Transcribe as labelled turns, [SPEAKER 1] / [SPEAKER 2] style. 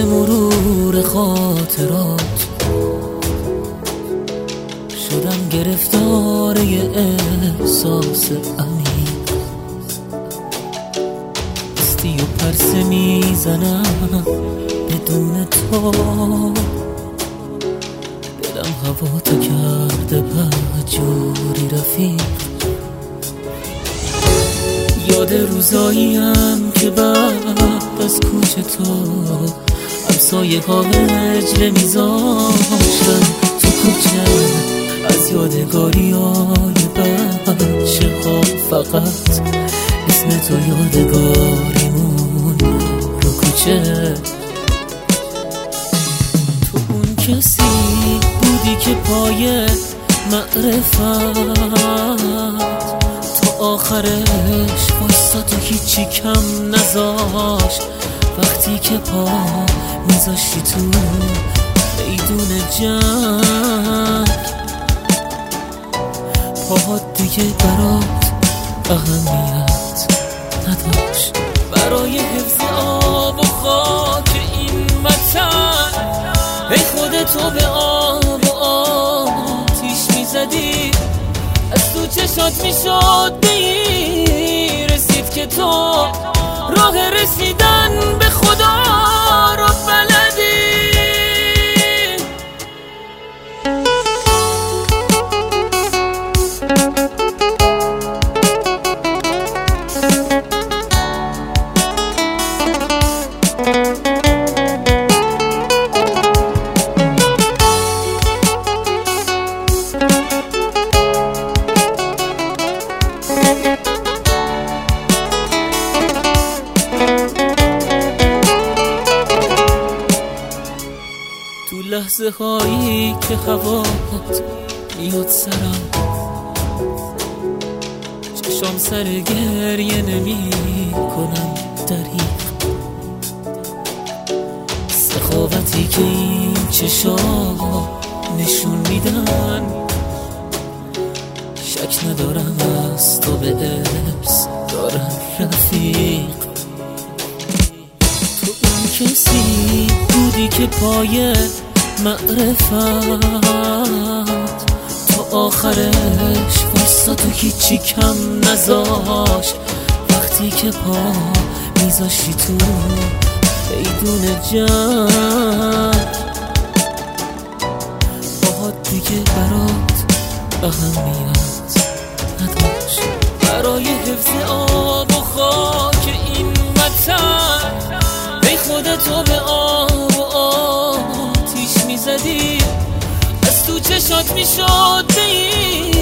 [SPEAKER 1] مرور خاطرات شدم گرفتار یه احساس عمیق، استی و پرسه میزنم بدون تو، دلم هوا تو کرده مهجوری رفیق. یاد روزاییم که بعد از کوچ تو همسایه ها هجله میذاشتن تو کوچه، از یادگاری های بچه ها فقط اسم تو یادگاریمون رو کوچه. تو اون کسی بودی که پای معرفت تو آخرش واسه تو هیچی کم نذاشت، وقتی که پا میذاشتی تو میدون جنگ، پاهات دیگه برات اهمیت نداشت. برای حفظ آب و خاک این وطن ای خودتو به آب و آتیش میزدی، از تو چشات میشد بی رسید که تو راه رسیدن به خدا رو بلدی. تو لحظه هایی که هوات میاد سرم، چشام سر گریه نمی کنم دریغ، سخاوتی که این چشام نشون میدن شک ندارم از تو به ارث دارم رفیق. تو اون کسی بودی که پای معرفت تو آخرش واسه تو هیچی کم نذاشت، وقتی که پا میذاشتی تو میدون جنگ، باهات دیگه برات اهمیت نداشت. برای حفظ آب و خاک این وطن ای خودتو به آب و آتیش میزدی، از تو چشات میشد بی